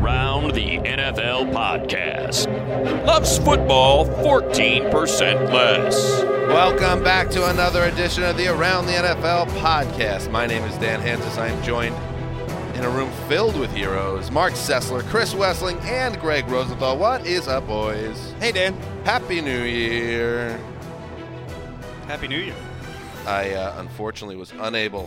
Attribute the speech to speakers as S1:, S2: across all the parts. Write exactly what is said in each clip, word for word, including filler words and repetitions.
S1: Around the N F L podcast. Loves football fourteen percent less.
S2: Welcome back to another edition of the Around the N F L podcast. My name is Dan Hansis. I am joined in a room filled with heroes. Mark Sessler, Chris Wessling, and Greg Rosenthal. What is up, boys?
S3: Hey, Dan.
S2: Happy New Year.
S3: Happy New Year.
S2: I uh, unfortunately was unable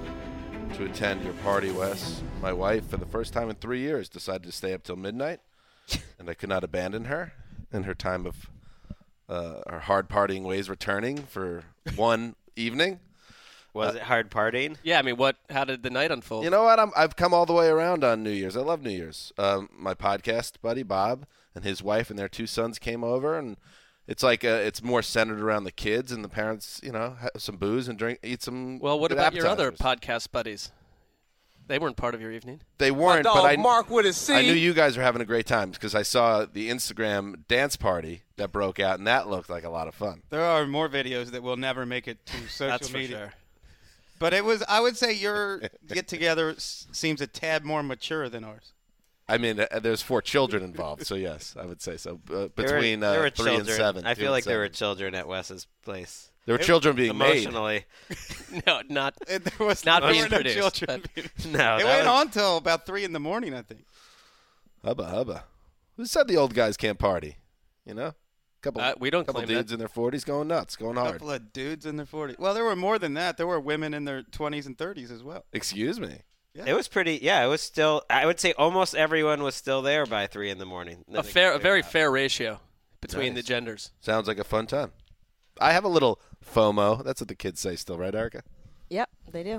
S2: to attend your party, Wes. My wife, for the first time in three years, decided to stay up till midnight, and I could not abandon her in her time of uh, her hard partying ways returning for one evening.
S4: Was uh, it hard partying?
S5: Yeah, I mean, what? How did the night unfold?
S2: You know what? I'm, I've come all the way around on New Year's. I love New Year's. Um, my podcast buddy, Bob, and his wife and their two sons came over, and it's like uh, it's more centered around the kids, and the parents, you know, have some booze and drink, eat some
S5: Well, what
S2: good
S5: about your other
S2: appetizers.
S5: podcast buddies? They weren't part of your evening.
S2: They weren't,
S3: My dog,
S2: but I,
S3: Mark with his C.
S2: I knew you guys were having a great time because I saw the Instagram dance party that broke out, and that looked like a lot of fun.
S3: There are more videos that will never make it to social
S5: That's for
S3: media.
S5: sure.
S3: But it was, I would say your get-together s- seems a tad more mature than ours.
S2: I mean, uh, there's four children involved, so yes, I would say so. Uh, between
S4: there were, there
S2: uh,
S4: were
S2: three
S4: children.
S2: and seven.
S4: I
S2: two
S4: feel
S2: and
S4: like there were
S2: seven.
S4: children at Wes's place.
S2: There were children being made.
S4: Emotionally.
S5: No, not.
S3: And there was
S5: Not
S3: there
S5: being
S3: were no
S5: produced,
S3: children.
S4: No,
S3: It
S4: that
S3: went
S4: was-
S3: on till about three in the morning, I think.
S2: Hubba hubba. Who said the old guys can't party? You know, couple.
S5: Uh, we don't
S2: couple
S5: claim
S2: dudes
S5: that.
S2: in their forties going nuts, going
S3: A
S2: hard.
S3: couple of dudes in their forties. Well, there were more than that. There were women in their twenties and thirties as well.
S2: Excuse me.
S4: It was pretty. Yeah, it was still. I would say almost everyone was still there by three in the morning. Then
S5: A
S4: it
S5: fair, a
S4: cleared
S5: very
S4: out.
S5: fair ratio between
S2: Nice.
S5: the genders.
S2: Sounds like a fun time. I have a little FOMO. That's what the kids say still, right, Erica?
S6: Yep, they do.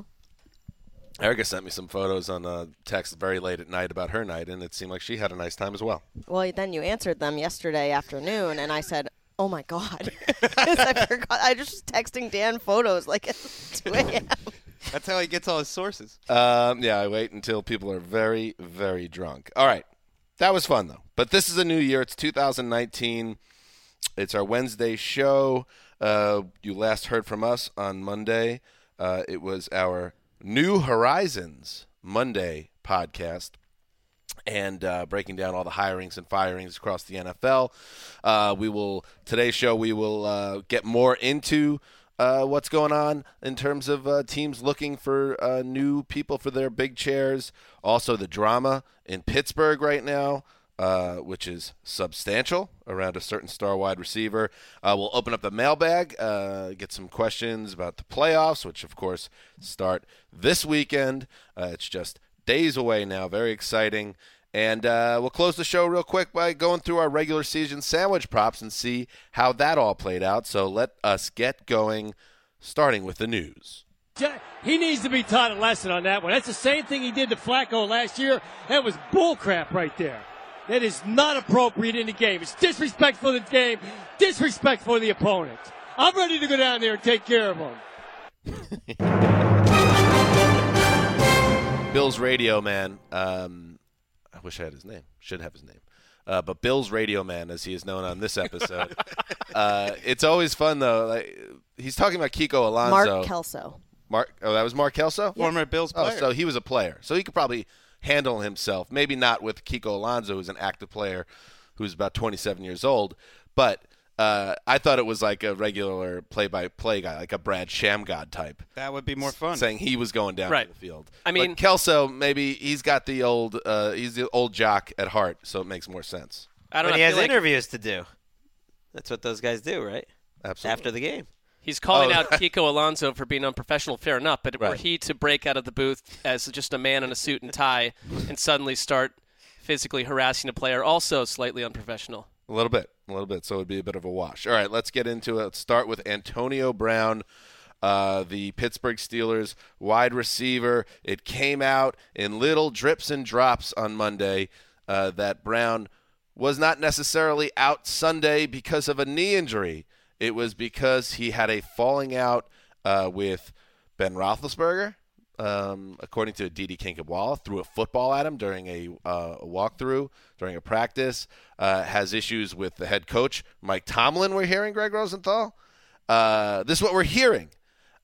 S2: Erica sent me some photos on uh, text very late at night about her night, and it seemed like she had a nice time as well.
S6: Well, then you answered them yesterday afternoon, and I said, "Oh my God," 'Cause I forgot. I just was texting Dan photos like at two a.m.
S3: That's how he gets all his sources.
S2: Um, yeah, I wait until people are very, very drunk. All right. That was fun, though. But this is a new year. It's two thousand nineteen. It's our Wednesday show. Uh, you last heard from us on Monday. Uh, it was our New Horizons Monday podcast. And uh, breaking down all the hirings and firings across the N F L. Uh, we will today's show. We will uh, get more into uh, what's going on in terms of uh, teams looking for uh, new people for their big chairs. Also, the drama in Pittsburgh right now, uh, which is substantial around a certain star wide receiver. Uh, we'll open up the mailbag, uh, get some questions about the playoffs, which of course start this weekend. Uh, it's just days away now. Very exciting. And uh, we'll close the show real quick by going through our regular season sandwich props and see how that all played out. So let us get going, starting with the news.
S7: He needs to be taught a lesson on that one. That's the same thing he did to Flacco last year. That was bullcrap right there. That is not appropriate in the game. It's disrespectful to the game, disrespectful to the opponent. I'm ready to go down there and take care of him.
S2: Bill's Radio Man. Um, I wish I had his name. Should have his name. Uh, but Bill's Radio Man, as he is known on this episode. uh, it's always fun, though. Like, he's talking about Kiko Alonso.
S6: Mark Kelso.
S2: Mark, oh, that was Mark Kelso?
S3: Former Bills
S2: Oh,
S3: player.
S2: so he was a player. So he could probably handle himself. Maybe not with Kiko Alonso, who's an active player who's about twenty-seven years old. But uh, I thought it was like a regular play-by-play guy, like a Brad Shamgod type.
S3: That would be more fun.
S2: Saying he was going down
S5: Right.
S2: to the field.
S5: I mean-
S2: but Kelso, maybe he's got the old uh, he's the old jock at heart, so it makes more sense.
S5: I don't
S4: But
S5: know.
S4: he
S5: I
S4: has
S5: feel like
S4: interviews to do. That's what those guys do, right?
S2: Absolutely.
S4: After the game.
S5: he's calling
S2: Oh.
S5: out Kiko Alonso for being unprofessional. Fair enough, but were
S2: Right.
S5: he to break out of the booth as just a man in a suit and tie and suddenly start physically harassing a player, also slightly unprofessional.
S2: A little bit, a little bit. So it would be a bit of a wash. All right, let's get into it. Let's start with Antonio Brown, uh, the Pittsburgh Steelers wide receiver. It came out in little drips and drops on Monday uh, that Brown was not necessarily out Sunday because of a knee injury. It was because he had a falling out uh, with Ben Roethlisberger, um, according to Didi Kinkabwala, threw a football at him during a, uh, a walkthrough, during a practice, uh, has issues with the head coach, Mike Tomlin, we're hearing, Greg Rosenthal. Uh, this is what we're hearing.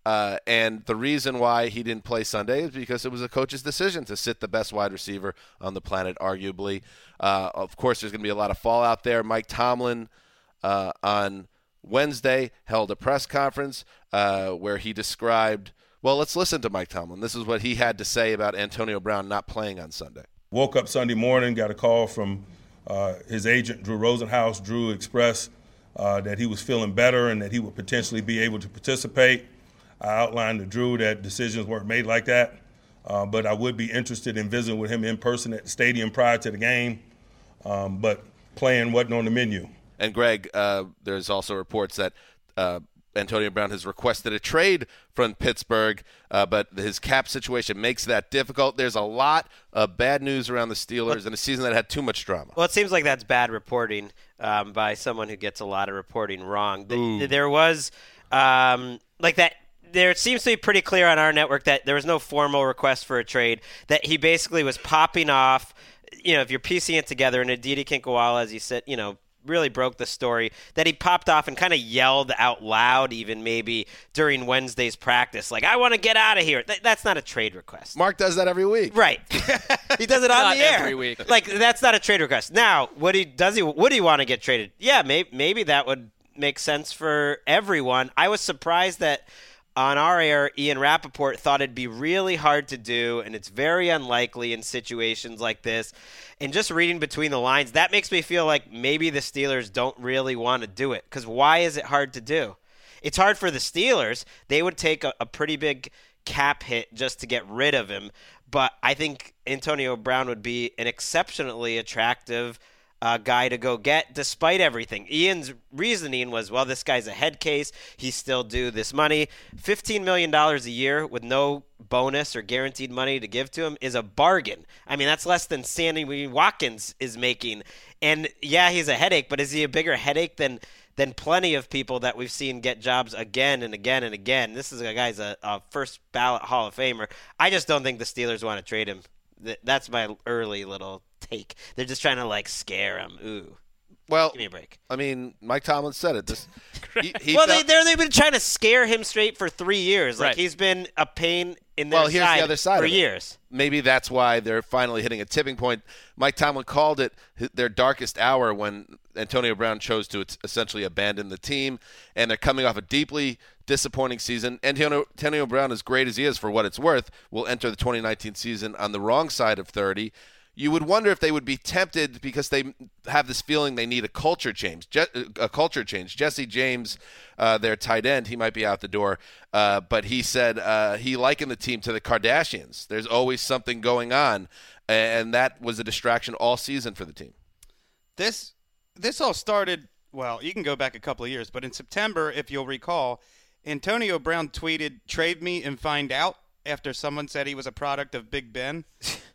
S2: Uh, and the reason why he didn't play Sunday is because it was a coach's decision to sit the best wide receiver on the planet, arguably. Uh, of course, there's going to be a lot of fallout there. Mike Tomlin uh, on Wednesday held a press conference uh, where he described – well, let's listen to Mike Tomlin. This is what he had to say about Antonio Brown not playing on Sunday.
S8: Woke up Sunday morning, got a call from uh, his agent, Drew Rosenhaus. Drew expressed uh, that he was feeling better and that he would potentially be able to participate. I outlined to Drew that decisions weren't made like that, uh, but I would be interested in visiting with him in person at the stadium prior to the game, um, but playing wasn't on the menu.
S2: And, Greg, uh, there's also reports that uh, Antonio Brown has requested a trade from Pittsburgh, uh, but his cap situation makes that difficult. There's a lot of bad news around the Steelers in a season that had too much drama.
S4: Well, it seems like that's bad reporting um, by someone who gets a lot of reporting wrong. The, there was um, like that. There seems to be pretty clear on our network that there was no formal request for a trade, that he basically was popping off. You know, if you're piecing it together, and Aditi Kinkawala, as you said, you know, really broke the story, that he popped off and kind of yelled out loud even maybe during Wednesday's practice, like, I want to get out of here. Th- that's not a trade request.
S2: Mark does that every week.
S4: Right. He does it on
S5: Not
S4: the air.
S5: every week.
S4: Like, that's not a trade request. Now, would he, does he, would he want to get traded? Yeah, may, maybe that would make sense for everyone. I was surprised that on our air, Ian Rappaport thought it'd be really hard to do, and it's very unlikely in situations like this. And just reading between the lines, that makes me feel like maybe the Steelers don't really want to do it. Because why is it hard to do? It's hard for the Steelers. They would take a, a pretty big cap hit just to get rid of him. But I think Antonio Brown would be an exceptionally attractive Uh, guy to go get despite everything. Ian's reasoning was, well, this guy's a head case. He's still due this money. fifteen million dollars a year with no bonus or guaranteed money to give to him is a bargain. I mean, that's less than Sammy Watkins is making. And, yeah, he's a headache, but is he a bigger headache than than plenty of people that we've seen get jobs again and again and again? This is a guy's a, a first ballot Hall of Famer. I just don't think the Steelers want to trade him. That's my early little take. They're just trying to, like, scare him. Ooh.
S2: Well,
S4: give me a break.
S2: I mean, Mike Tomlin said it. This, he, he
S4: well,
S2: felt,
S4: they, they're, they've been trying to scare him straight for three years. Like,
S5: Right.
S4: he's been a pain in their
S2: well, here's
S4: side
S2: the other side
S4: for
S2: of it.
S4: years.
S2: Maybe that's why they're finally hitting a tipping point. Mike Tomlin called it their darkest hour when Antonio Brown chose to essentially abandon the team, and they're coming off a deeply disappointing season. Antonio, Antonio Brown, as great as he is for what it's worth, will enter the twenty nineteen season on the wrong side of thirty. You would wonder if they would be tempted because they have this feeling they need a culture change. Je- a culture change. Jesse James, uh, their tight end, he might be out the door, uh, but he said uh, he likened the team to the Kardashians. There's always something going on, and that was a distraction all season for the team.
S3: This this all started, well, you can go back a couple of years, but in September, if you'll recall, Antonio Brown tweeted, "Trade me and find out," after someone said he was a product of Big Ben.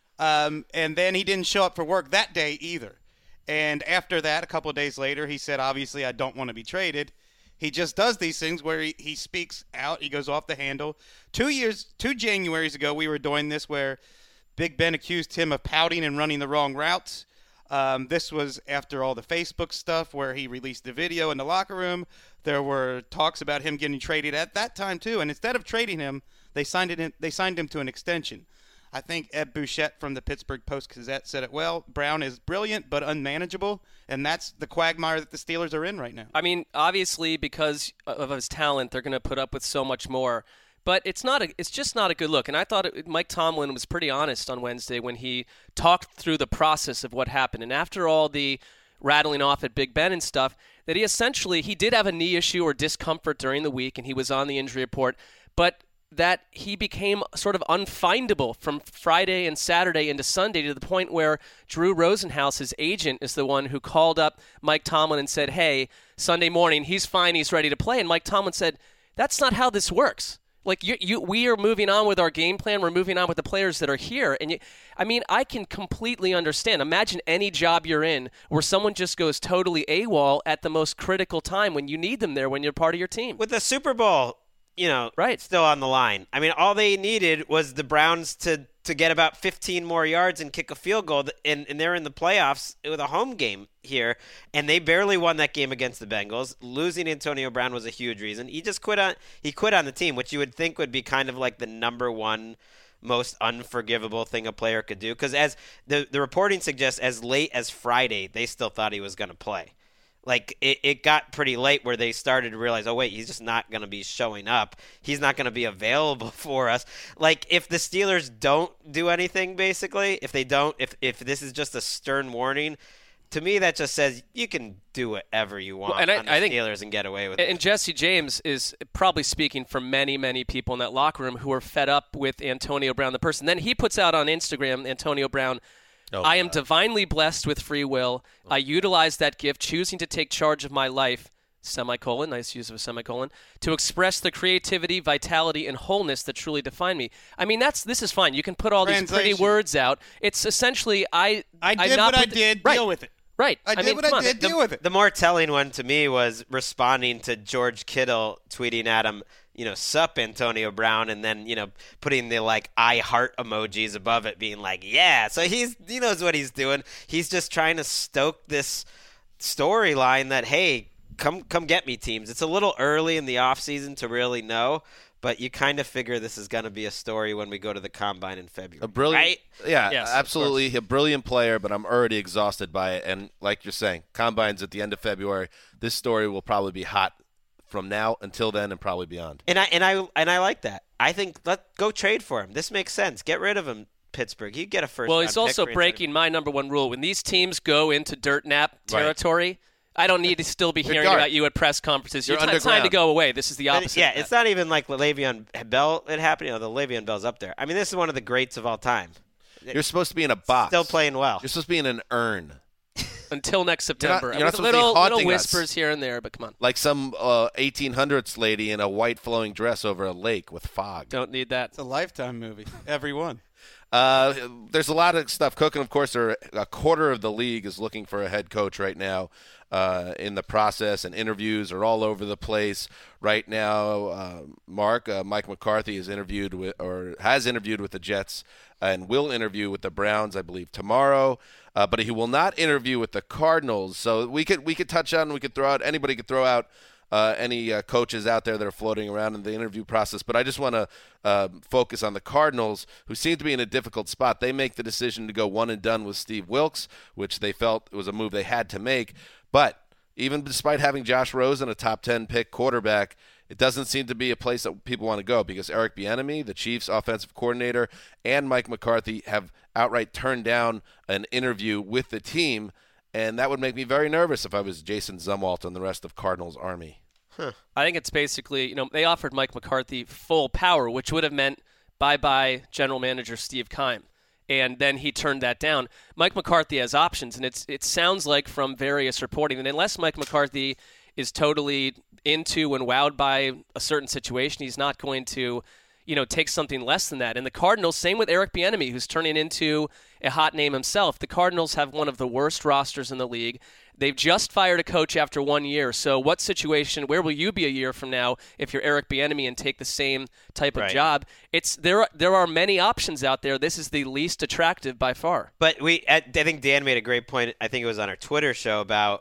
S3: Um, and then he didn't show up for work that day either. And after that, a couple of days later, he said, obviously, I don't want to be traded. He just does these things where he, he speaks out. He goes off the handle. Two years, two Januaries ago, we were doing this where Big Ben accused him of pouting and running the wrong routes. Um, this was after all the Facebook stuff where he released the video in the locker room. There were talks about him getting traded at that time, too. And instead of trading him, they signed it in, they signed him to an extension. I think Ed Bouchette from the Pittsburgh Post-Gazette said it well. Brown is brilliant but unmanageable, and that's the quagmire that the Steelers are in right now.
S5: I mean, obviously, because of his talent, they're going to put up with so much more. But it's not a, it's just not a good look. And I thought it, Mike Tomlin was pretty honest on Wednesday when he talked through the process of what happened. And after all the rattling off at Big Ben and stuff, that he essentially, he did have a knee issue or discomfort during the week, and he was on the injury report. But that he became sort of unfindable from Friday and Saturday into Sunday to the point where Drew Rosenhaus, his agent, is the one who called up Mike Tomlin and said, hey, Sunday morning, he's fine, he's ready to play. And Mike Tomlin said, that's not how this works. Like, you, you, we are moving on with our game plan. We're moving on with the players that are here. And, you, I mean, I can completely understand. Imagine any job you're in where someone just goes totally AWOL at the most critical time when you need them there when you're part of your team.
S4: With the Super Bowl, you know,
S5: right,
S4: still on the line. I mean, all they needed was the Browns to to get about fifteen more yards and kick a field goal, and, and they're in the playoffs with a home game here, and they barely won that game against the Bengals. Losing Antonio Brown was a huge reason. He just quit on he quit on the team, which you would think would be kind of like the number one most unforgivable thing a player could do, because as the, the reporting suggests, as late as Friday, they still thought he was going to play. Like, it, it got pretty late where they started to realize, oh, wait, he's just not going to be showing up. He's not going to be available for us. Like, if the Steelers don't do anything, basically, if they don't, if, if this is just a stern warning, to me that just says you can do whatever you want well, and I, on the I think, Steelers and get away with
S5: and
S4: it.
S5: And Jesse James is probably speaking for many, many people in that locker room who are fed up with Antonio Brown, the person. Then he puts out on Instagram, Antonio Brown, Oh, I am God. divinely blessed with free will. I utilize that gift, choosing to take charge of my life, semicolon, nice use of a semicolon, to express the creativity, vitality, and wholeness that truly define me. I mean, that's this is fine. You can put all these pretty words out. It's essentially, I
S3: I did
S5: I'm not
S3: what I
S5: the,
S3: did,
S5: right,
S3: deal with it.
S5: Right.
S3: I,
S5: I
S3: did
S5: mean,
S3: what I
S5: on.
S3: did,
S4: the,
S3: deal with it.
S4: The more telling one to me was responding to George Kittle tweeting at him, you know, sup Antonio Brown, and then, you know, putting the like I heart emojis above it, being like, yeah. So he's he knows what he's doing. He's just trying to stoke this storyline that, hey, come come get me, teams. It's a little early in the offseason to really know, but you kind of figure this is going to be a story when we go to the Combine in February.
S2: A brilliant,
S4: right?
S2: Yeah,
S5: yes,
S2: absolutely. A brilliant player, but I'm already exhausted by it. And like you're saying, Combine's at the end of February. This story will probably be hot from now until then and probably beyond.
S4: And I and I and I like that. I think let go trade for him. This makes sense. Get rid of him, Pittsburgh. You get a first.
S5: Well, he's also breaking my number one rule. When these teams go into dirt nap territory, right. I don't need to still be hearing about you at press conferences. You're Your t- time to go away. This is the opposite.
S4: Yeah, it's not even like Le'Veon Bell. It happened. You know, the Le'Veon Bell's up there. I mean, this is one of the greats of all time.
S2: You're supposed to be in a box.
S4: Still playing well.
S2: You're supposed to be in an urn.
S5: Until next September.
S2: You're not, you're not
S5: little,
S2: to be
S5: little whispers
S2: us.
S5: here and there, but come on.
S2: Like some uh, eighteen hundreds lady in a white flowing dress over a lake with fog.
S5: Don't need that.
S3: It's a Lifetime movie. Every one.
S2: Uh, there's a lot of stuff cooking. Of course, there are, a quarter of the league is looking for a head coach right now uh, in the process, and interviews are all over the place right now. Uh, Mark, uh, Mike McCarthy is interviewed with, or has interviewed with the Jets and will interview with the Browns, I believe, tomorrow. Uh, but he will not interview with the Cardinals. So we could we could touch on, we could throw out, anybody could throw out uh, any uh, coaches out there that are floating around in the interview process. But I just want to uh, focus on the Cardinals, who seem to be in a difficult spot. They make the decision to go one and done with Steve Wilks, which they felt was a move they had to make. But even despite having Josh Rosen, a top ten pick quarterback, it doesn't seem to be a place that people want to go, because Eric Bieniemy, the Chiefs' offensive coordinator, and Mike McCarthy have outright turned down an interview with the team, and that would make me very nervous if I was Jason Zumwalt and the rest of Cardinals Army.
S5: Huh. I think it's basically, you know, they offered Mike McCarthy full power, which would have meant bye-bye general manager Steve Keim. And then he turned that down. Mike McCarthy has options, and it's it sounds like from various reporting that unless Mike McCarthy is totally into and wowed by a certain situation, he's not going to, you know, take something less than that. And the Cardinals, same with Eric Bieniemy, who's turning into a hot name himself. The Cardinals have one of the worst rosters in the league. They've just fired a coach after one year. So what situation, where will you be a year from now if you're Eric Bieniemy and take the same type of
S4: right.
S5: job? It's there. Are, there are many options out there. This is the least attractive by far.
S4: But we, I think Dan made a great point. I think it was on our Twitter show about,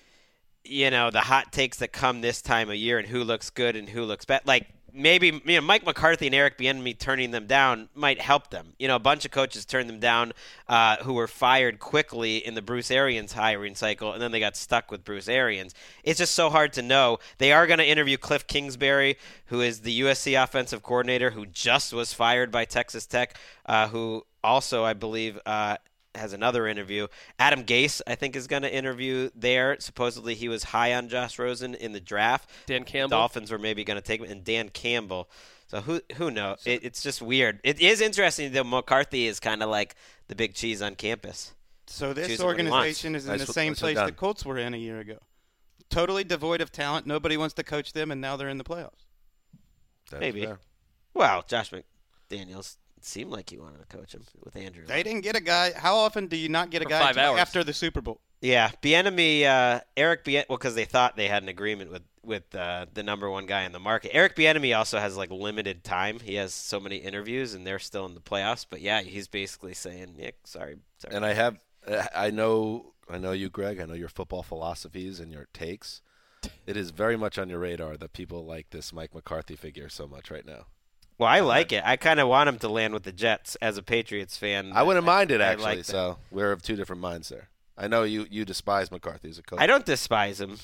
S4: you know, the hot takes that come this time of year and who looks good and who looks bad. Like, maybe, you know, Mike McCarthy and Eric Bieniemy turning them down might help them. You know, a bunch of coaches turned them down uh, who were fired quickly in the Bruce Arians hiring cycle, and then they got stuck with Bruce Arians. It's just so hard to know. They are going to interview Cliff Kingsbury, who is the U S C offensive coordinator, who just was fired by Texas Tech, uh, who also, I believe, uh, has another interview. Adam Gase, I think, is going to interview there. Supposedly he was high on Josh Rosen in the draft.
S5: Dan Campbell.
S4: Dolphins were maybe going to take him, and Dan Campbell. So who who knows? It, it's just weird. It is interesting that McCarthy is kind of like the big cheese on campus.
S3: So this
S4: Choosing
S3: organization is in
S2: Nice-
S3: the same
S2: nicely
S3: place
S2: done.
S3: the Colts were in a year ago. Totally devoid of talent. Nobody wants to coach them, and now they're in the playoffs.
S2: That's
S4: Maybe.
S2: fair.
S4: Well, Josh McDaniels seemed like he wanted to coach him with Andrew.
S3: They didn't get a guy. How often do you not get a
S5: For
S3: guy
S5: five hours.
S3: after the Super Bowl?
S4: Yeah, Bieniemy, uh, Eric Bien. Well, because they thought they had an agreement with with uh, the number one guy in the market. Eric Bieniemy also has like limited time. He has so many interviews, and they're still in the playoffs. But yeah, he's basically saying, "Nick, sorry, sorry."
S2: And I have, I know, I know you, Greg. I know your football philosophies and your takes. It is very much on your radar that people like this Mike McCarthy figure so much right now.
S4: Well, I like it. I kind of want him to land with the Jets as a Patriots fan.
S2: I wouldn't
S4: I,
S2: mind it,
S4: I
S2: actually.
S4: like
S2: so we're of two different minds there. I know you, you despise McCarthy as a coach.
S4: I don't despise him.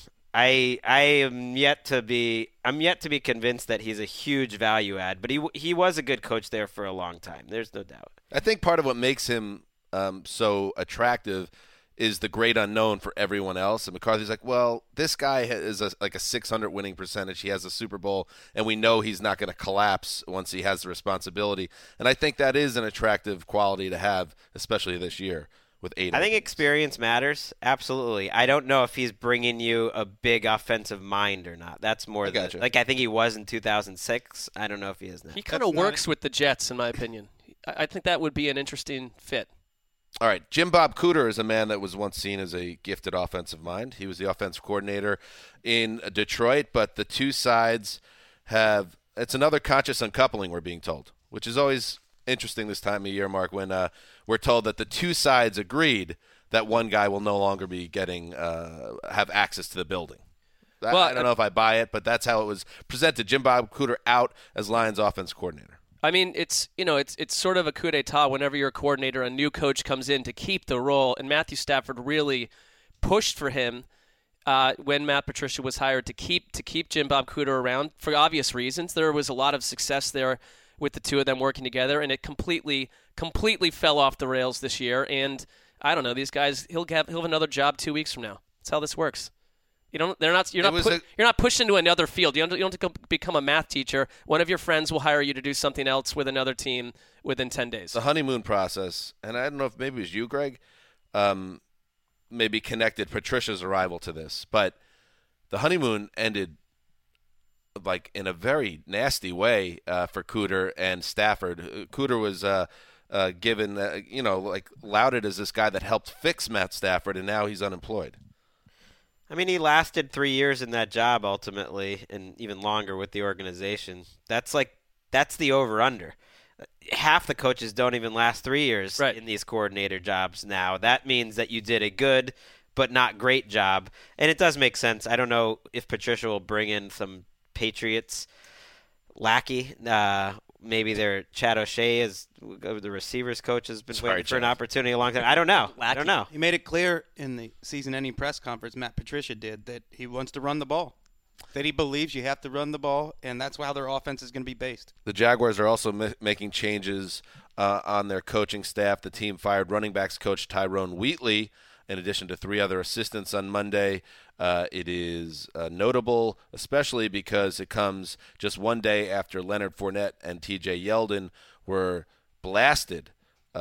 S4: I I am yet to be I'm yet to be convinced that he's a huge value add, but he he was a good coach there for a long time. There's no doubt.
S2: I think part of what makes him um, so attractive is the great unknown for everyone else. And McCarthy's like, well, this guy is a, like a six hundred winning percentage. He has a Super Bowl, and we know he's not going to collapse once he has the responsibility. And I think that is an attractive quality to have, especially this year. With eight
S4: I think experience matters. Absolutely. I don't know if he's bringing you a big offensive mind or not. That's more
S2: I
S4: the,
S2: gotcha.
S4: like I think he was in two thousand six. I don't know if he is now.
S5: He kind of works with the Jets, in my opinion. I I think that would be an interesting fit.
S2: All right, Jim Bob Cooter is a man that was once seen as a gifted offensive mind. He was the offensive coordinator in Detroit, but the two sides have – it's another conscious uncoupling, we're being told, which is always interesting this time of year, Mark, when uh, we're told that the two sides agreed that one guy will no longer be getting uh, have access to the building. I,
S5: Well,
S2: I don't know if I buy it, but that's how it was presented. Jim Bob Cooter out as Lions offense coordinator.
S5: I mean, it's you know, it's it's sort of a coup d'etat whenever you're a coordinator, a new coach comes in to keep the role, and Matthew Stafford really pushed for him uh, when Matt Patricia was hired to keep to keep Jim Bob Cooter around for obvious reasons. There was a lot of success there with the two of them working together, and it completely completely fell off the rails this year. And I don't know, these guys, he'll have he'll have another job two weeks from now. That's how this works. You don't. They're not. You're
S2: It
S5: not.
S2: was
S5: Put,
S2: a-
S5: you're not pushed into another field. You don't. You don't have to go become a math teacher. One of your friends will hire you to do something else with another team within ten days.
S2: The honeymoon process, and I don't know if maybe it was you, Greg, um, maybe connected Patricia's arrival to this, but the honeymoon ended like in a very nasty way uh, for Cooter and Stafford. Uh, Cooter was uh, uh, given, uh, you know, like lauded as this guy that helped fix Matt Stafford, and now he's unemployed.
S4: I mean, he lasted three years in that job ultimately, and even longer with the organization. That's like that's the over-under. Half the coaches don't even last three years
S5: Right.
S4: in these coordinator jobs now. That means that you did a good but not great job, and it does make sense. I don't know if Patricia will bring in some Patriots lackey. Uh, maybe their Chad O'Shea is the receivers coach has been
S2: Sorry,
S4: waiting for an
S2: Chad.
S4: opportunity a long time. I don't know. I don't know.
S3: He made it clear in the season-ending press conference, Matt Patricia did, that he wants to run the ball, that he believes you have to run the ball, and that's how their offense is going to be based.
S2: The Jaguars are also ma- making changes uh, on their coaching staff. The team fired running backs coach Tyrone Wheatley, in addition to three other assistants on Monday. Uh, it is uh, notable, especially because it comes just one day after Leonard Fournette and T J Yeldon were blasted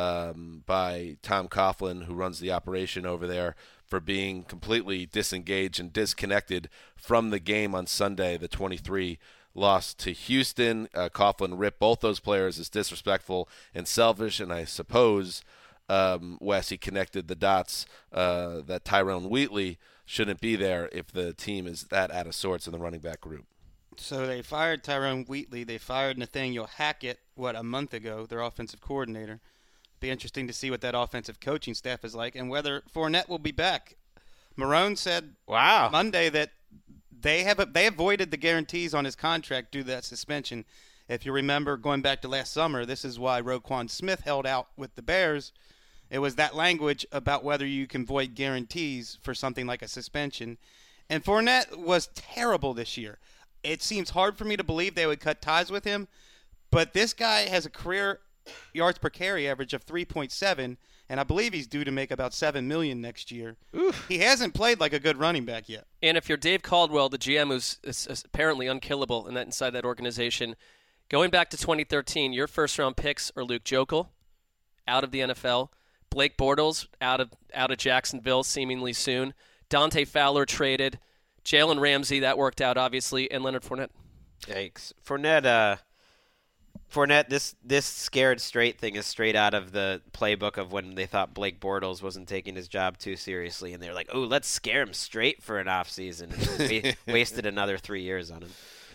S2: um, by Tom Coughlin, who runs the operation over there, for being completely disengaged and disconnected from the game on Sunday, the twenty-three loss to Houston. Uh, Coughlin ripped both those players as disrespectful and selfish, and I suppose, um, Wes, he connected the dots uh, that Tyrone Wheatley shouldn't be there if the team is that out of sorts in the running back group.
S3: So they fired Tyrone Wheatley. They fired Nathaniel Hackett, what, a month ago, their offensive coordinator. Be interesting to see what that offensive coaching staff is like and whether Fournette will be back. Marone said
S4: Wow.
S3: Monday that they have they avoided the guarantees on his contract due to that suspension. If you remember, going back to last summer, this is why Roquan Smith held out with the Bears. It was that language about whether you can void guarantees for something like a suspension. And Fournette was terrible this year. It seems hard for me to believe they would cut ties with him, but this guy has a career yards per carry average of three point seven, and I believe he's due to make about seven million dollars next year. Oof. He hasn't played like a good running back yet.
S5: And if you're Dave Caldwell, the G M who's is, is apparently unkillable in that inside that organization, going back to twenty thirteen, your first round picks are Luke Jokel, out of the N F L, Blake Bortles out of out of Jacksonville seemingly soon, Dante Fowler traded, Jalen Ramsey, that worked out obviously, and Leonard Fournette.
S4: Yikes. Fournette, uh, Fournette, this this scared straight thing is straight out of the playbook of when they thought Blake Bortles wasn't taking his job too seriously, and they're like, "Oh, let's scare him straight for an offseason." And we wasted another three years on him.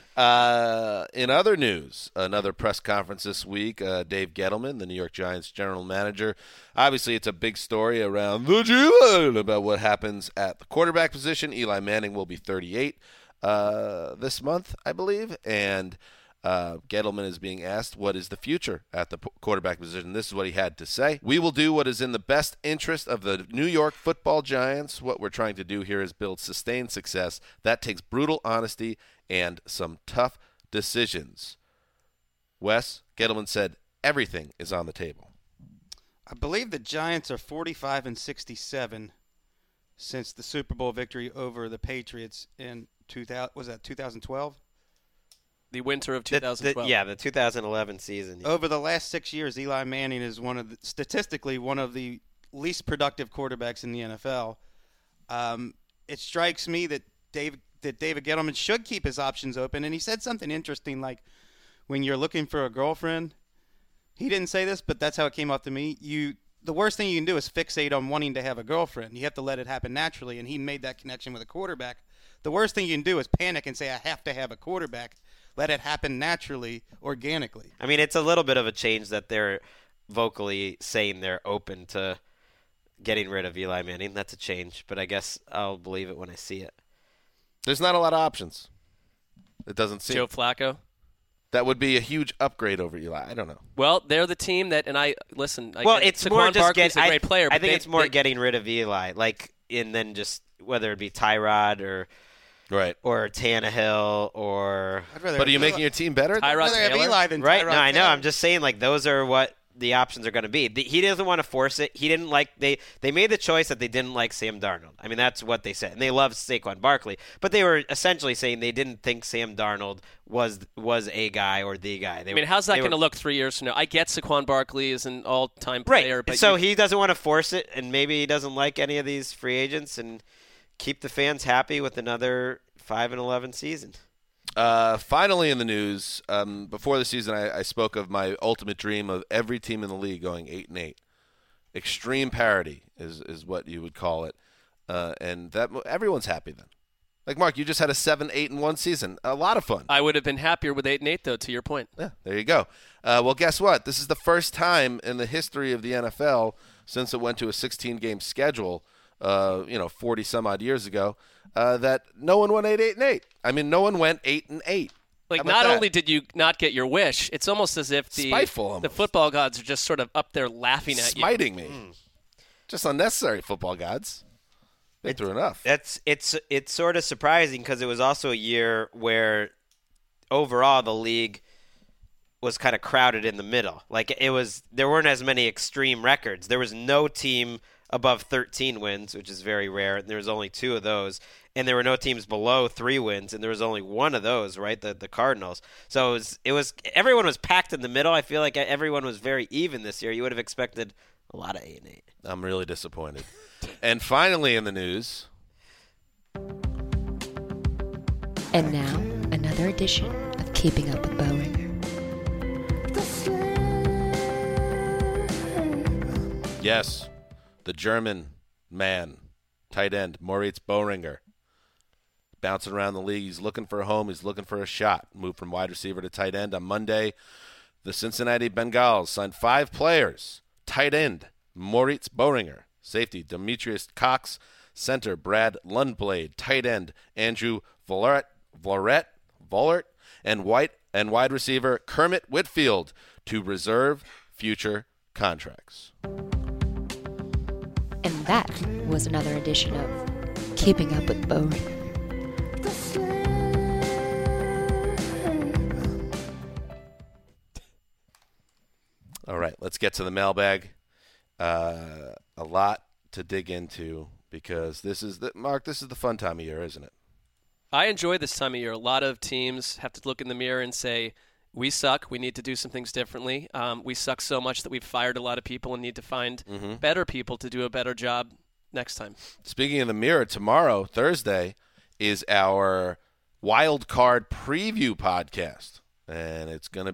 S2: Uh, in other news, another press conference this week. Uh, Dave Gettleman, the New York Giants general manager. Obviously, it's a big story around the G-Line about what happens at the quarterback position. Eli Manning will be thirty-eight uh, this month, I believe, and Uh, Gettleman is being asked what is the future at the p- quarterback position. This is what he had to say. "We will do what is in the best interest of the New York Football Giants. What we're trying to do here is build sustained success. That takes brutal honesty and some tough decisions." Wes, Gettleman said everything is on the table.
S3: I believe the Giants are forty-five and sixty-seven since the Super Bowl victory over the Patriots in two thousand. Was that two thousand twelve?
S5: The winter of two thousand twelve.
S4: The, the, yeah, the two thousand eleven season. Yeah.
S3: Over the last six years, Eli Manning is one of the, statistically one of the least productive quarterbacks in the N F L. Um, it strikes me that Dave that David Gettleman should keep his options open, and he said something interesting like, when you're looking for a girlfriend, he didn't say this, but that's how it came off to me. You the worst thing you can do is fixate on wanting to have a girlfriend. You have to let it happen naturally, and he made that connection with a quarterback. The worst thing you can do is panic and say, I have to have a quarterback. Let it happen naturally, organically.
S4: I mean, it's a little bit of a change that they're vocally saying they're open to getting rid of Eli Manning. That's a change, but I guess I'll believe it when I see it.
S2: There's not a lot of options. It doesn't seem.
S5: Joe Flacco.
S2: That would be a huge upgrade over Eli. I don't know.
S5: Well, they're the team that, and I listen. I
S4: well,
S5: get,
S4: it's
S5: Saquon
S4: more just
S5: Barkley's
S4: get,
S5: a great
S4: I,
S5: player.
S4: I
S5: but
S4: think
S5: they,
S4: it's more
S5: they,
S4: getting rid of Eli, like, and then just whether it be Tyrod or
S2: right
S4: or Tannehill or.
S3: I'd rather
S2: But are you
S3: Eli,
S2: making your team better?
S5: Tyrod
S3: I'd rather have
S5: Taylor?
S3: Eli than
S4: right?
S3: Tyrod
S4: No, I know.
S3: Taylor.
S4: I'm just saying, like, those are what the options are going to be. The, he doesn't want to force it. He didn't like they they made the choice that they didn't like Sam Darnold. I mean, that's what they said, and they loved Saquon Barkley, but they were essentially saying they didn't think Sam Darnold was was a guy or the guy. They,
S5: I mean, how's that
S4: they
S5: going to
S4: were-
S5: look three years from now? I get Saquon Barkley is an all-time
S4: right?
S5: player, but
S4: so
S5: you,
S4: he doesn't want to force it, and maybe he doesn't like any of these free agents, and keep the fans happy with another five and eleven season.
S2: Uh, finally in the news, um, before the season, I, I spoke of my ultimate dream of every team in the league going eight and eight. Extreme parity is is what you would call it, uh, and that everyone's happy then. Like Mark, you just had a seven, eight, and one season. A lot of fun.
S5: I would have been happier with eight and eight, though. To your point.
S2: Yeah, there you go. Uh, well, guess what? This is the first time in the history of the N F L since it went to a sixteen-game schedule, uh, you know, forty some odd years ago, uh, that no one went eight, eight, and eight. I mean, no one went eight and eight.
S5: Like,
S2: How about
S5: not
S2: that?
S5: only did you not get your wish, it's almost as if the
S2: Spiteful
S5: the
S2: almost.
S5: football gods are just sort of up there laughing at you.
S2: Smiting me, just unnecessary football gods. They threw enough.
S4: That's it's it's sort of surprising because it was also a year where overall the league was kind of crowded in the middle. Like it was, there weren't as many extreme records. There was no team above thirteen wins, which is very rare. And there was only two of those, and there were no teams below three wins, and there was only one of those, right? The the Cardinals. So it was, it was everyone was packed in the middle. I feel like everyone was very even this year. You would have expected a lot of eight and eight.
S2: I'm really disappointed. And finally in the news,
S9: And now, another edition of Keeping Up with Bowringer.
S2: yes, the German man, tight end, Moritz Boehringer, bouncing around the league. He's looking for a home. He's looking for a shot. Moved from wide receiver to tight end. On Monday, the Cincinnati Bengals signed five players. Tight end, Moritz Boehringer. Safety, Demetrius Cox. Center, Brad Lundblade. Tight end, Andrew Vollert, Vollert, Vollert. And, white, and wide receiver, Kermit Whitfield, to reserve future contracts.
S9: And that was another edition of Keeping Up with Bowringer.
S2: All right, let's get to the mailbag. Uh, a lot to dig into because this is the Mark. This is the fun time of year, isn't it?
S5: I enjoy this time of year. A lot of teams have to look in the mirror and say, we suck. We need to do some things differently. Um, we suck so much that we've fired a lot of people and need to find
S2: Mm-hmm.
S5: better people to do a better job next time.
S2: Speaking of the mirror, tomorrow, Thursday, is our wild card preview podcast, and it's going to be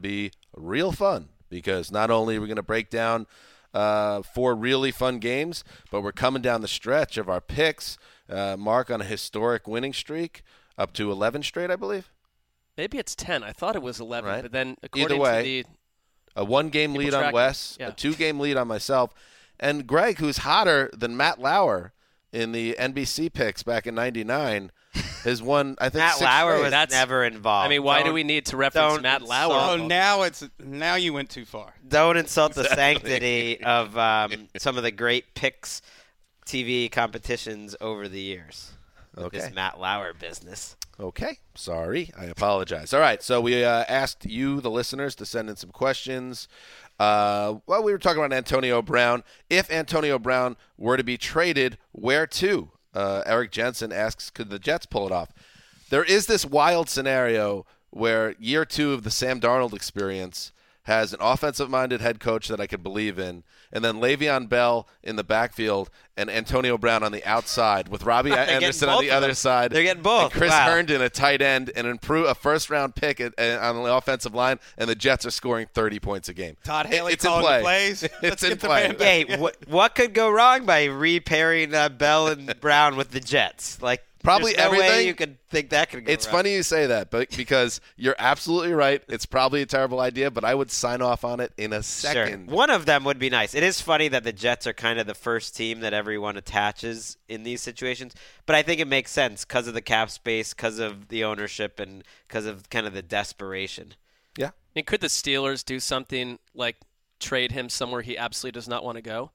S2: real fun because not only are we going to break down uh, four really fun games, but we're coming down the stretch of our picks. Uh, Mark on a historic winning streak up to eleven straight, I believe.
S5: Maybe it's ten. I thought it was eleven,
S2: Right.
S5: but then according
S2: Either way,
S5: to the
S2: a one-game
S5: People
S2: lead on
S5: tracking.
S2: Wes,
S5: Yeah.
S2: a two-game lead on myself, and Greg, who's hotter than Matt Lauer in the N B C picks back in ninety-nine, has won, I think,
S4: Matt
S2: six
S4: Lauer
S2: straight.
S4: was
S5: That's-
S4: never involved.
S5: I mean, why do
S4: Don't-
S5: we need to reference
S4: don't
S5: Matt Lauer?
S3: Oh, now it's now you went too far.
S4: Don't insult the sanctity of um, some of the great picks T V competitions over the years. With
S2: Okay.
S4: This Matt Lauer business.
S2: Okay. Sorry. I apologize. All right. So we uh, asked you, the listeners, to send in some questions. Uh, well, we were talking about Antonio Brown. If Antonio Brown were to be traded, where to? Uh, Eric Jensen asks, could the Jets pull it off? There is this wild scenario where year two of the Sam Darnold experience has an offensive-minded head coach that I could believe in, and then Le'Veon Bell in the backfield and Antonio Brown on the outside with Robbie
S4: getting
S2: Anderson on
S4: both
S2: the
S4: of
S2: other
S4: them.
S2: side.
S4: They're getting both.
S2: And Chris
S4: Wow.
S2: Herndon, a tight end, and improve a first-round pick at, at, on the offensive line, and the Jets are scoring thirty points a game.
S3: Todd
S2: It-
S3: Haley
S2: it's in
S3: calling
S2: play.
S3: the plays.
S2: It's
S3: Let's
S2: in
S3: get the
S2: play.
S3: man back.
S4: Hey, what, what could go wrong by repairing uh, Bell and Brown with the Jets? Like,
S2: Probably
S4: there's no way
S2: everything.
S4: you could think that could go
S2: It's
S4: wrong.
S2: funny you say that, but because you're absolutely right. It's probably a terrible idea, but I would sign off on it in a
S4: Sure.
S2: second.
S4: One of them would be nice. It is funny that the Jets are kind of the first team that everyone attaches in these situations, but I think it makes sense because of the cap space, because of the ownership, and because of kind of the desperation.
S2: Yeah.
S5: And could the Steelers do something like trade him somewhere he absolutely does not want to go?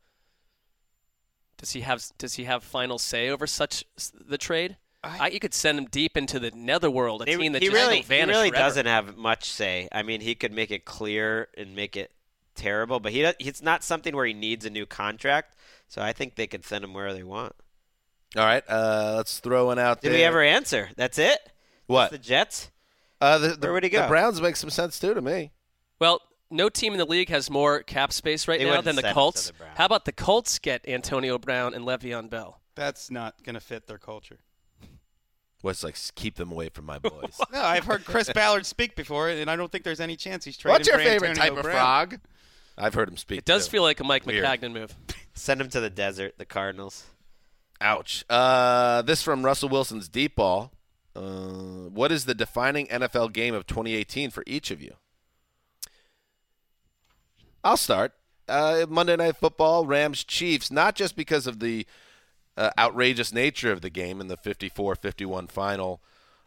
S5: Does he have Does he have final say over such the trade? I, you could send him deep into the netherworld, a
S4: He,
S5: team that
S4: he
S5: just
S4: really,
S5: will vanish
S4: he really
S5: forever.
S4: doesn't have much say. I mean, he could make it clear and make it terrible, but he does, it's not something where he needs a new contract. So I think they could send him where they want.
S2: All right. Uh, let's throw one out
S4: Did
S2: there.
S4: we ever answer? That's it?
S2: What?
S4: That's the Jets?
S2: Uh, the, the,
S4: Where would he
S2: the
S4: go?
S2: Browns make some sense, too, to me.
S5: Well, no team in the league has more cap space right
S4: They
S5: now
S4: wouldn't
S5: than the
S4: send him to
S5: Colts.
S4: the Browns.
S5: How about the Colts get Antonio Brown and Le'Veon Bell?
S3: That's not going to fit their culture.
S2: What's like, keep them away from my boys.
S3: No, I've heard Chris Ballard speak before, and I don't think there's any chance he's trading
S2: What's your
S3: for
S2: favorite
S3: Antonio
S2: type of
S3: Brown.
S2: frog? I've heard him speak.
S5: It does
S2: too.
S5: feel like a Mike
S2: Weird.
S5: McCagnon move.
S4: Send him to the desert, the Cardinals.
S2: Ouch. Uh, this from Russell Wilson's deep ball. Uh, what is the defining N F L game of twenty eighteen for each of you? I'll start. Uh, Monday Night Football, Rams Chiefs, not just because of the uh, outrageous nature of the game and the fifty-four fifty-one final,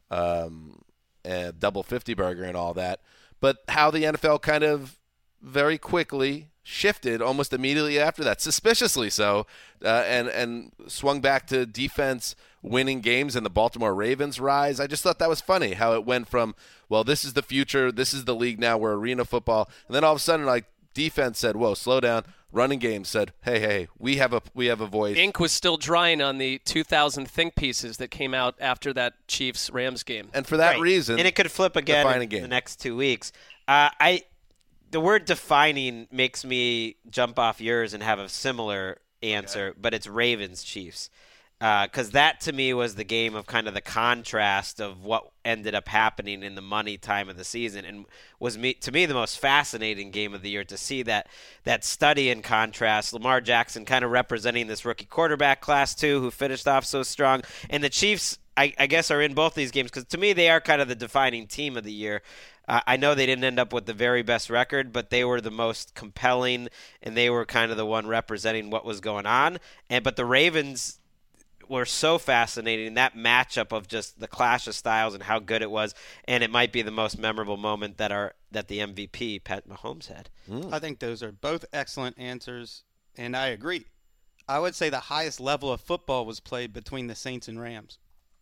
S2: um, and double fifty burger and all that, but how the N F L kind of very quickly shifted almost immediately after that, suspiciously so, uh, and and swung back to defense winning games and the Baltimore Ravens rise. I just thought that was funny how it went from, well, this is the future, this is the league now, we're arena football, and then all of a sudden, like, defense said, whoa, slow down. Running game said, hey, hey, we have a we have a voice.
S5: Ink was still drying on the two thousand think pieces that came out after that Chiefs-Rams game.
S2: And for that
S4: Right.
S2: reason,
S4: And it could flip again
S2: defining
S4: in
S2: game.
S4: the next two weeks. Uh, I, the word defining makes me jump off yours and have a similar answer, but it's Ravens Chiefs. Because that to me was the game of kind of the contrast of what ended up happening in the money time of the season, and was me to me the most fascinating game of the year to see that that study in contrast. Lamar Jackson kind of representing this rookie quarterback class too, who finished off so strong, and the Chiefs, I, I guess, are in both these games because to me they are kind of the defining team of the year. Uh, I know they didn't end up with the very best record, but they were the most compelling, and they were kind of the one representing what was going on. And but the Ravens were so fascinating, that matchup of just the clash of styles and how good it was, and it might be the most memorable moment that our that the M V P Pat Mahomes had.
S3: I think those are both excellent answers, and I agree. I would say the highest level of football was played between the Saints and Rams.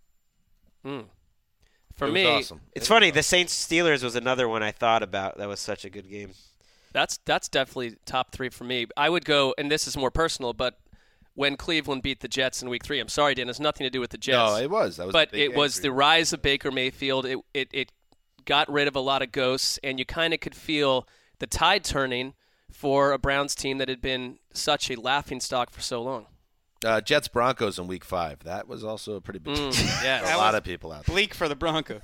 S5: Mm. For
S2: It was
S5: me,
S2: awesome.
S4: It's funny, the Saints Steelers was another one I thought about. That was such a good game.
S5: that's that's definitely top three for me. I would go, and this is more personal, but when Cleveland beat the Jets in Week Three, I'm sorry, Dan, it has nothing to do with the Jets.
S2: No, it was. That was a
S5: but
S2: big
S5: it
S2: game
S5: was
S2: for
S5: the
S2: you.
S5: rise of Baker Mayfield. It it it got rid of a lot of ghosts, and you kind of could feel the tide turning for a Browns team that had been such a laughingstock for so long.
S2: Uh, Jets Broncos in Week Five. That was also a pretty big.
S5: Mm, yeah,
S2: a lot of people out there.
S3: Bleak for the Broncos.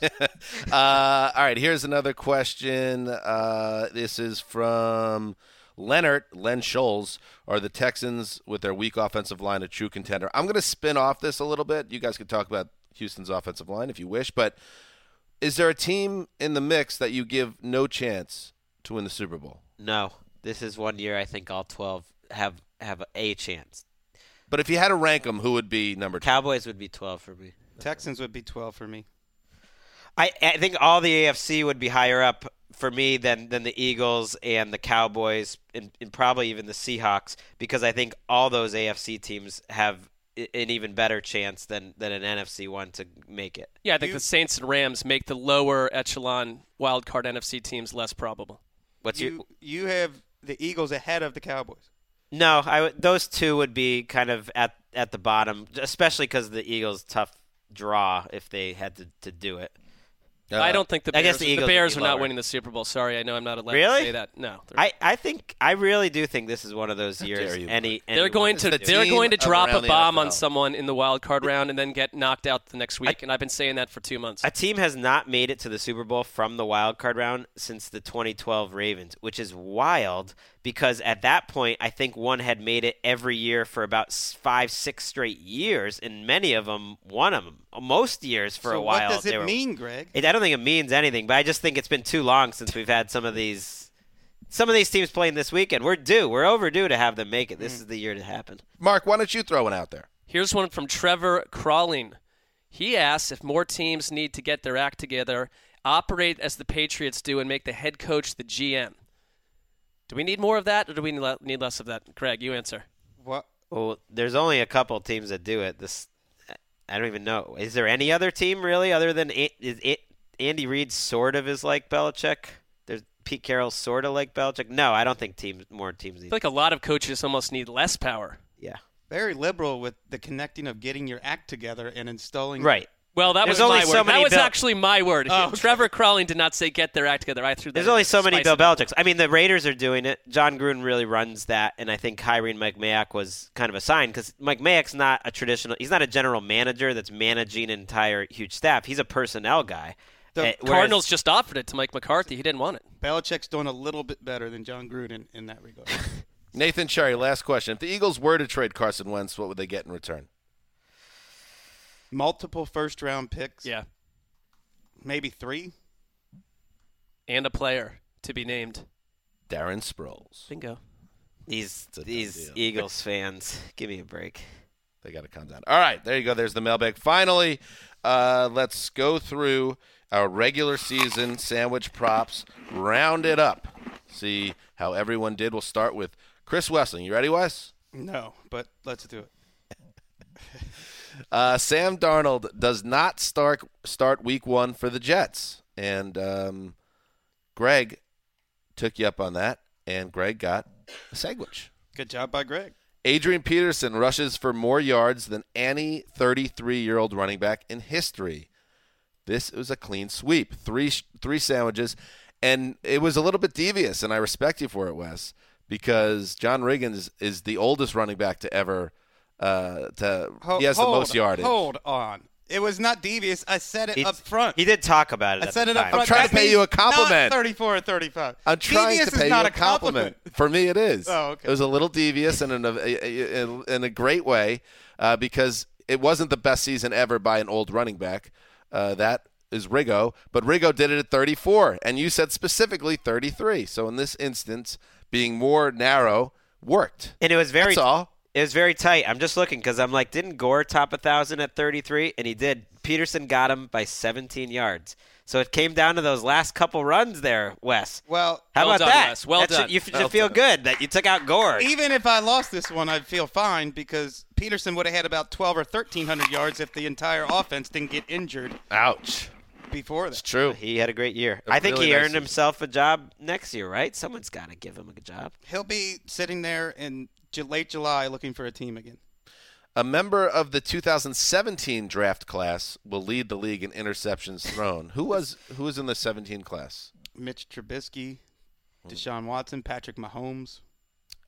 S2: uh, all right, here's another question. Uh, this is from Leonard Len Scholes. Are the Texans with their weak offensive line a true contender? I'm going to spin off this a little bit. You guys can talk about Houston's offensive line if you wish, but is there a team in the mix that you give no chance to win the Super Bowl?
S4: No. This is one year I think all twelve have have a chance.
S2: But if you had to rank them, who would be number two?
S4: Cowboys would be twelve for me.
S3: Texans would be twelve for me.
S4: I, I think all the A F C would be higher up for me than, than the Eagles and the Cowboys and, and probably even the Seahawks, because I think all those A F C teams have an even better chance than, than an N F C one to make it.
S5: Yeah, I think
S3: You-
S5: the Saints and Rams make the lower echelon wild card N F C teams less probable.
S4: What's your
S3: You, you have the Eagles ahead of the Cowboys.
S4: No, I would, those two would be kind of at at the bottom, especially because the Eagles' tough draw if they had to, to do it.
S2: Uh,
S5: I don't think the
S4: I
S5: Bears,
S4: guess the
S5: the
S4: Eagles would
S5: Bears
S4: be
S5: are not
S4: lower.
S5: winning the Super Bowl. Sorry, I know I'm not allowed
S4: Really?
S5: to say that. No, they're,
S4: I, I think I really do think this is one of those years.
S2: dare you,
S4: Any,
S5: they're going to
S2: the
S5: they're
S2: team
S5: going to
S2: of
S5: drop a
S2: around the
S5: bomb
S2: N F L.
S5: on someone in the wild card round and then get knocked out the next week. and I've been saying that for two months.
S4: A team has not made it to the Super Bowl from the wild card round since the twenty twelve Ravens, which is wild because at that point, I think one had made it every year for about s- five, six straight years, and many of them won them. Most years for
S3: so
S4: a while.
S3: what does
S4: they
S3: it
S4: were-
S3: mean, Greg?
S4: It, I don't think it means anything, but I just think it's been too long since we've had some of these some of these teams playing this weekend. We're due. We're overdue to have them make it. This is the year to happen.
S2: Mark, why don't you throw one out there?
S5: Here's one from Trevor Crawling. He asks if more teams need to get their act together, operate as the Patriots do, and make the head coach the G M. Do we need more of that, or do we need less of that? Greg, you answer.
S3: What?
S4: Well, there's only a couple teams that do it. This I don't even know. Is there any other team really other than A- is it, Andy Reid sort of is like Belichick? There's Pete Carroll sort of like Belichick. No, I don't think teams more teams
S5: I
S4: need.
S5: feel like a lot of coaches almost need less power.
S4: Yeah.
S3: Very liberal with the connecting of getting your act together and installing.
S4: Right.
S5: Well, that
S4: There's
S5: was
S4: only
S5: my
S4: so
S5: word.
S4: many
S5: That was
S4: Bill-
S5: actually my word.
S3: Oh, okay.
S5: Trevor Crawling did not say get their act together. I threw that
S4: There's
S5: in
S4: only
S5: to
S4: so many
S5: spice
S4: Bill
S5: it up.
S4: Belichicks. I mean, the Raiders are doing it. John Gruden really runs that, and I think hiring Mike Mayock was kind of a sign because Mike Mayock's not a traditional. He's not a general manager that's managing an entire huge staff. He's a personnel guy.
S3: The
S4: Eh, whereas-
S5: Cardinals just offered it to Mike McCarthy. He didn't want it.
S3: Belichick's doing a little bit better than John Gruden in that regard.
S2: Nathan Cherry, last question. If the Eagles were to trade Carson Wentz, what would they get in return?
S3: Multiple first-round picks.
S5: Yeah.
S3: Maybe three.
S5: And a player to be named.
S2: Darren Sproles.
S5: Bingo.
S4: These
S2: a done
S4: these
S2: deal.
S4: Eagles fans, give me a break.
S2: They got to calm down. All right, there you go. There's the mailbag. Finally, uh, let's go through our regular season sandwich props. Round it up. See how everyone did. We'll start with Chris Wessling. You ready, Wes?
S3: No, but let's do it.
S2: Uh, Sam Darnold does not start start week one for the Jets. And um, Greg took you up on that, and Greg got a sandwich.
S3: Good job by Greg.
S2: Adrian Peterson rushes for more yards than any thirty-three-year-old running back in history. This was a clean sweep. Three three sandwiches, and it was a little bit devious, and I respect you for it, Wes, because John Riggins is the oldest running back to ever uh, to
S3: Ho-
S2: he has the
S3: hold-
S2: most yardage.
S3: Hold on. It was not devious. I said it
S4: He-
S3: up front.
S4: He did talk about it.
S3: I
S4: at
S3: said
S4: the
S3: it up
S4: time.
S3: front.
S2: I'm trying to
S3: That
S2: pay you a
S3: means
S2: compliment.
S3: Not thirty-four or thirty-five.
S2: I'm trying
S3: Devious
S2: to
S3: is
S2: pay
S3: not
S2: you a compliment. For me, it is.
S3: Oh, okay.
S2: It was a little devious and in a, in, in a great way uh, because it wasn't the best season ever by an old running back. Uh, that is Riggo, but Riggo did it at thirty-four, and you said specifically thirty-three. So in this instance, being more narrow worked.
S4: And it was very
S2: That's all.
S4: It was very tight. I'm just looking because I'm like, didn't Gore top a thousand at thirty-three? And he did. Peterson got him by seventeen yards. So it came down to those last couple runs there, Wes.
S3: Well,
S4: How
S5: Well
S4: about
S5: done,
S4: that?
S5: Wes. Well
S4: That should-
S5: done.
S4: you should
S2: Well
S4: feel
S2: done.
S4: good that you took out Gore.
S3: even if I lost this one, I'd feel fine because Peterson would have had about twelve or thirteen hundred yards if the entire offense didn't get injured
S2: Ouch.
S3: before
S2: It's
S3: that.
S2: true.
S4: He had a great year.
S2: A
S4: I think
S2: really
S4: he
S2: nice
S4: earned
S2: season.
S4: himself a job next year, right? Someone's got to give him a good job.
S3: He'll be sitting there in Ju- late July looking for a team again.
S2: A member of the two thousand seventeen draft class will lead the league in interceptions thrown. Who was who was in the seventeen class?
S3: Mitch Trubisky, Deshaun Watson, Patrick Mahomes.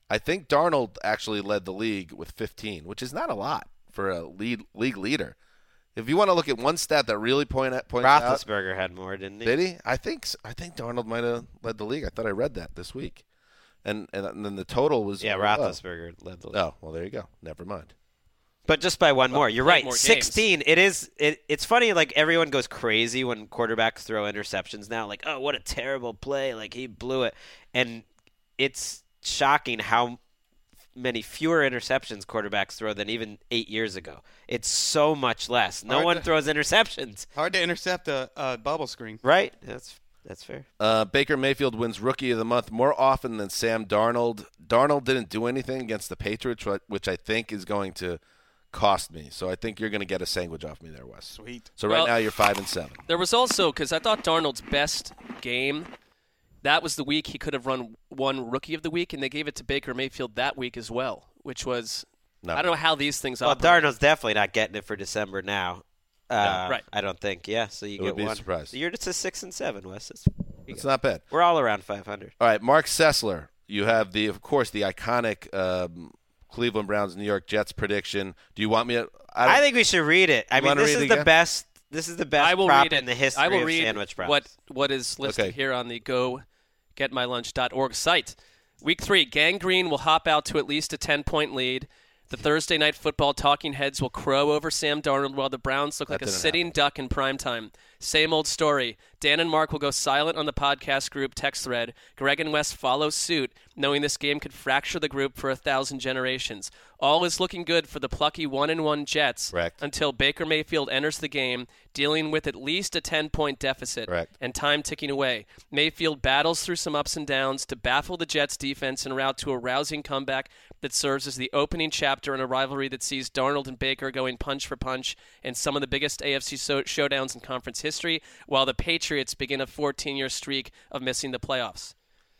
S2: I think Darnold actually led the league with fifteen, which is not a lot for a lead, league leader. If you want to look at one stat that really point at, points out,
S4: Roethlisberger had more, didn't he?
S2: Did he? I think I think Darnold might have led the league. I thought I read that this week, and and, and then the total was
S4: yeah, Roethlisberger
S2: low.
S4: led the league.
S2: Oh, well, there you go. Never mind.
S4: But just by one more. You're right.
S5: more
S4: sixteen. It is. It, it's funny. Like everyone goes crazy when quarterbacks throw interceptions now. Like, oh, what a terrible play! Like he blew it, and it's shocking how many fewer interceptions quarterbacks throw than even eight years ago. It's so much less. No
S3: Hard
S4: one
S3: to-
S4: throws interceptions.
S3: Hard to intercept a, a bubble screen.
S4: Right. That's that's fair.
S2: Uh, Baker Mayfield wins Rookie of the Month more often than Sam Darnold. Darnold didn't do anything against the Patriots, which I think is going to cost me. So I think you're going to get a sandwich off me there, Wes.
S3: Sweet.
S2: So right
S5: Well-
S2: now you're five and seven.
S5: There was also, because I thought Darnold's best game, that was the week he could have run one Rookie of the Week, and they gave it to Baker Mayfield that week as well, which was,
S2: No.
S5: I don't know how these things
S4: Well,
S5: operate.
S4: Darnold's definitely not getting it for December now. Uh,
S5: right.
S4: I don't think. Yeah. So you
S2: It
S4: get
S2: would be a
S4: one.
S2: surprise.
S4: So you're just a six and seven, Wes. It's,
S2: It's not bad.
S4: we're all around five hundred.
S2: All right, Mark Sessler. You have the, of course, the iconic um, Cleveland Browns, New York Jets prediction. Do you want me to? I, don't-
S4: I think we should read it. I
S2: You
S4: mean,
S2: wanna
S4: this
S2: read
S4: is
S2: it
S4: the
S2: again?
S4: best. This is the best
S5: I will
S4: prop
S5: read it.
S4: in the history
S5: I will
S4: of
S5: read
S4: sandwich props.
S5: what what is listed
S2: Okay.
S5: here on the go get my lunch dot org site. Week three, Gangrene will hop out to at least a ten-point lead. The Thursday Night Football talking heads will crow over Sam Darnold while the Browns look like
S2: That
S5: a
S2: didn't
S5: sitting duck in primetime. Same old story. Dan and Mark will go silent on the podcast group text thread. Greg and Wes follow suit, knowing this game could fracture the group for a thousand generations. All is looking good for the plucky one and one Jets
S2: Correct.
S5: until Baker Mayfield enters the game, dealing with at least a ten-point deficit
S2: Correct.
S5: and time ticking away. Mayfield battles through some ups and downs to baffle the Jets' defense en route to a rousing comeback that serves as the opening chapter in a rivalry that sees Darnold and Baker going punch for punch in some of the biggest A F C so- showdowns in conference history, while the Patriots begin a fourteen-year streak of missing the playoffs.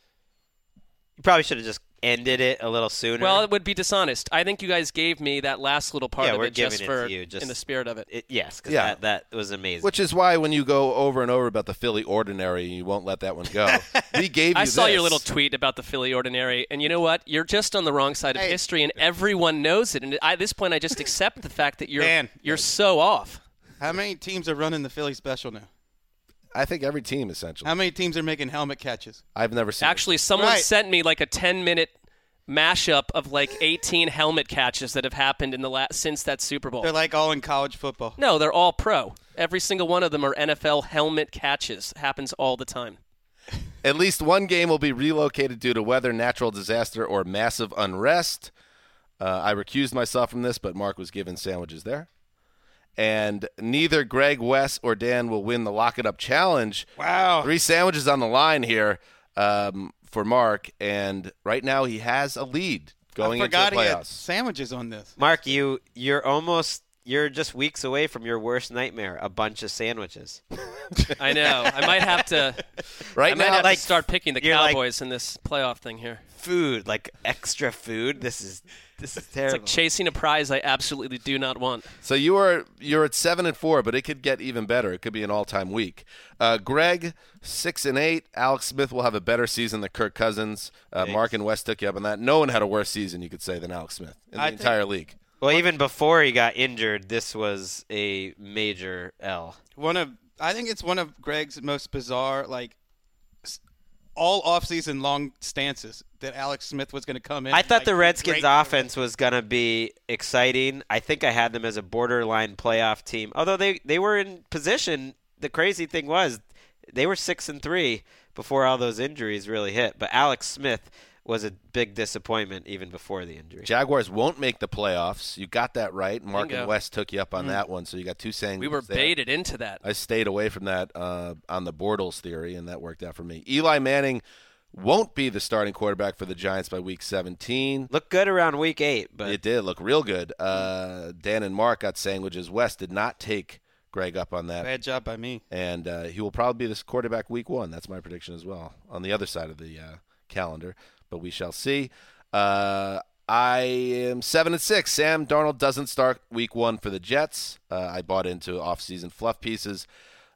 S4: You probably should have just ended it a little sooner.
S5: Well, it would be dishonest. I think you guys gave me that last little part
S4: Yeah,
S5: of
S4: we're
S5: it just
S4: giving it
S5: for
S4: to you, just-
S5: in the spirit of it.
S4: It- yes, because
S2: Yeah.
S4: that, that was amazing.
S2: Which is why when you go over and over about the Philly Ordinary, you won't let that one go. We gave you
S5: I saw
S2: this.
S5: your little tweet about the Philly Ordinary, and you know what? You're just on the wrong side of
S3: Hey.
S5: history, and everyone knows it. And at this point, I just accept the fact that you're
S3: Dan.
S5: you're so off.
S3: How many teams are running the Philly special now?
S2: I think every team, essentially.
S3: How many teams are making helmet catches?
S2: I've never seen
S5: Actually, someone
S3: Right.
S5: sent me like a ten-minute mashup of like eighteen helmet catches that have happened in the la- since that Super Bowl.
S3: They're like all in college football.
S5: No, they're all pro. Every single one of them are N F L helmet catches. Happens all the time.
S2: At least one game will be relocated due to weather, natural disaster, or massive unrest. Uh, I recused myself from this, but Mark was given sandwiches there. And neither Greg, Wes, or Dan will win the Lock It Up Challenge.
S3: Wow.
S2: Three sandwiches on the line here um, for Mark, and right now he has a lead going
S3: I
S2: into
S3: forgot
S2: the
S3: he had
S2: playoffs.
S3: sandwiches on this.
S4: Mark, you you're almost you're just weeks away from your worst nightmare, a bunch of sandwiches.
S5: I know. I might have to.
S2: Right
S5: I might
S2: now,
S5: have
S4: like,
S5: to start picking the
S4: you're like-
S5: Cowboys in this playoff thing here.
S4: Food, like extra food. This is this is
S5: It's
S4: terrible.
S5: like chasing a prize I absolutely do not want.
S2: So you are you're at seven and four, but it could get even better. It could be an all-time week. Uh, Greg six and eight. Alex Smith will have a better season than Kirk Cousins. Uh, Mark and West took you up on that. No one had a worse season, you could say, than Alex Smith in the
S3: I think-
S2: entire league.
S4: well, even before he got injured, this was a major L.
S3: One of I think it's one of Greg's most bizarre, like s- all offseason long stances that Alex Smith was going to come in.
S4: I thought
S3: like,
S4: the Redskins
S3: great-
S4: offense was going to be exciting. I think I had them as a borderline playoff team. Although they, they were in position, the crazy thing was they were six and three before all those injuries really hit. But Alex Smith was a big disappointment even before the injury.
S2: Jaguars won't make the playoffs. You got that right. Mark
S5: Bingo.
S2: and West took you up on that one, so you got two saying
S5: We were baited into that.
S2: I stayed away from that uh, on the Bortles theory, and that worked out for me. Eli Manning won't be the starting quarterback for the Giants by week seventeen.
S4: Looked good around week eight, but
S2: It did look real good. Uh, Dan and Mark got sandwiches. West did not take Greg up on that.
S3: Bad job by me.
S2: And uh, he will probably be this quarterback week one. That's my prediction as well on the other side of the uh, calendar. But we shall see. Uh, I am seven and six. Sam Darnold doesn't start week one for the Jets. Uh, I bought into off-season fluff pieces.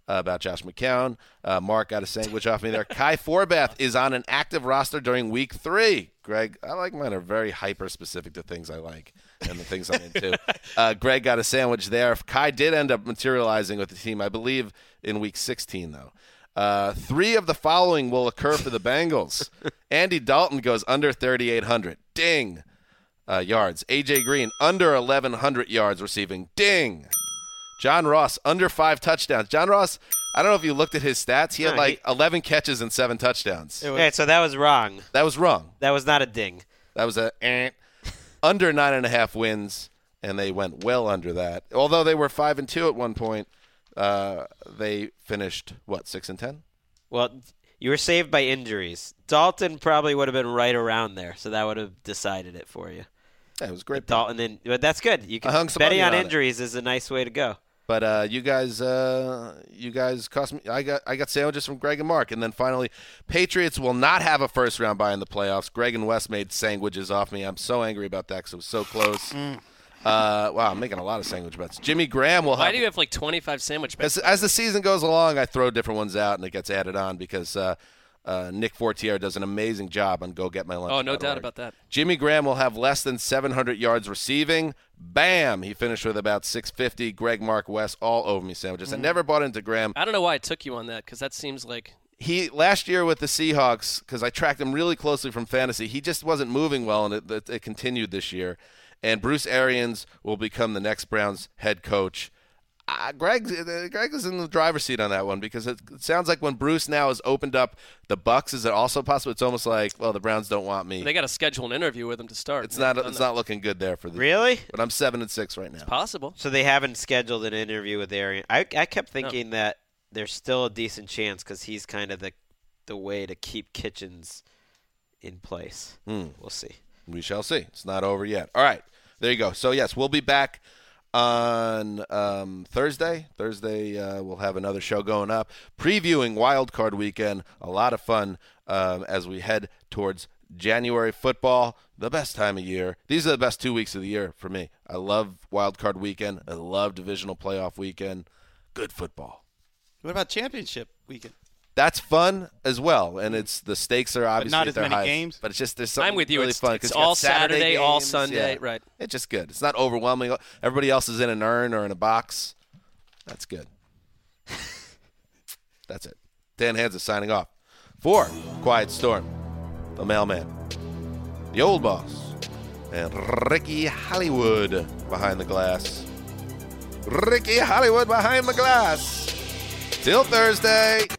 S2: about Josh McCown. Uh, Mark got a sandwich off me there. Kai Forbath is on an active roster during week three. Greg, I like mine are very hyper-specific to things I like and the things I'm into. Uh, Greg got a sandwich there. Kai did end up materializing with the team, I believe, in week sixteen, though. Uh, three of the following will occur for the Bengals. Andy Dalton goes under thirty-eight hundred. Ding. Uh, yards. A J Green, under eleven hundred yards receiving. Ding. John Ross, under five touchdowns. John Ross, I don't know if you looked at his stats. He had
S4: No,
S2: like
S4: he-
S2: eleven catches and seven touchdowns.
S4: Okay, so that was wrong.
S2: That was wrong.
S4: That was not a ding.
S2: That was a eh. Under nine and a half wins, and they went well under that. Although they were five and two at one point, uh, they finished what six and ten.
S4: Well, you were saved by injuries. Dalton probably would have been right around there, so that would have decided it for you.
S2: Yeah, it was great.
S4: Dalton, in, but that's good. You
S2: I hung
S4: can
S2: some
S4: betting
S2: money
S4: on
S2: on it.
S4: injuries is a nice way to go.
S2: But uh, you guys, uh, you guys cost me. I got, I got sandwiches from Greg and Mark, and then finally, Patriots will not have a first round bye in the playoffs. Greg and Wes made sandwiches off me. I'm so angry about that because it was so close. Uh, wow, I'm making a lot of sandwich bets. Jimmy Graham will
S5: Why
S2: have.
S5: do you have like twenty-five sandwich bets?
S2: As, as the season goes along, I throw different ones out, and it gets added on because uh, uh, Nick Fortier does an amazing job on Go Get My Lunch.
S5: Oh, no doubt about that.
S2: Jimmy Graham will have less than seven hundred yards receiving. Bam! He finished with about six fifty. Greg, Mark, Wes, all over me sandwiches. I never bought into Graham.
S5: I don't know why I took you on that because that seems like
S2: He last year with the Seahawks, because I tracked him really closely from fantasy, he just wasn't moving well, and it, it, it continued this year. And Bruce Arians will become the next Browns head coach. Uh, Greg, uh, Greg is in the driver's seat on that one because it, it sounds like when Bruce now has opened up the Bucks, is it also possible? It's almost like, well, the Browns don't want me.
S5: they got to schedule an interview with him to start.
S2: It's
S5: They
S2: not.
S5: haven't done
S2: It's
S5: that.
S2: not looking good there for the.
S4: Really?
S2: But I'm seven and six right now.
S5: possible.
S4: So they haven't scheduled an interview with Arian. I I kept thinking that there's still a decent chance because he's kind of the the way to keep Kitchens in place.
S2: Hmm.
S4: We'll see.
S2: We shall see. It's not over yet. All right. There you go. So, yes, we'll be back on um, Thursday. Thursday, uh, we'll have another show going up, previewing Wild Card Weekend. A lot of fun um, as we head towards January football, the best time of year. These are the best two weeks of the year for me. I love Wild Card Weekend. I love Divisional Playoff Weekend. Good football.
S3: What about championship weekend?
S2: That's fun as well, and it's the stakes are obviously
S3: not
S2: at
S3: as
S2: their
S3: many
S2: highest,
S3: games?
S2: But it's just there's something
S5: I'm with you.
S2: really
S5: It's-
S2: fun.
S5: it's
S2: 'cause you got
S5: all
S2: Saturday
S5: Saturday, all
S2: games.
S5: Sunday,
S2: Yeah.
S5: right.
S2: It's just good. It's not overwhelming. Everybody else is in an urn or in a box. That's good. That's it. Dan Hansa signing off for Quiet Storm, the mailman, the old boss, and Ricky Hollywood behind the glass. Ricky Hollywood behind the glass. Till Thursday.